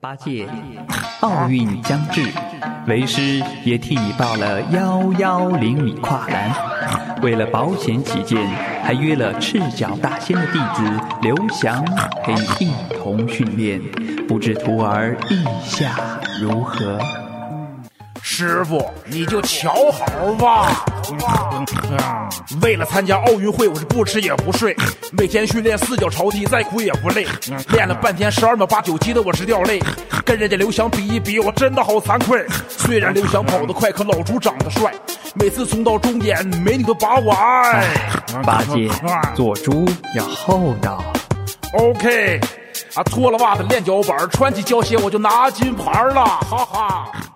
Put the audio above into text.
八届奥运将至，为师也踢爆了110米跨栏。为了保险起见，还约了赤脚大仙的弟子刘翔陪你一同训练，不知徒儿意下如何？ 师傅，你就瞧好吧。为了参加奥运会，我是不吃也不睡，每天训练4脚朝地，再苦也不累。练了半天12秒89，急得我直掉泪。跟人家刘翔比一比，我真的好惭愧。虽然刘翔跑得快，可老朱长得帅，每次冲到终点，美女都把我爱。 八戒，做猪要厚道。 OK，脱了袜子练脚板，穿起胶鞋我就拿金牌了，哈哈。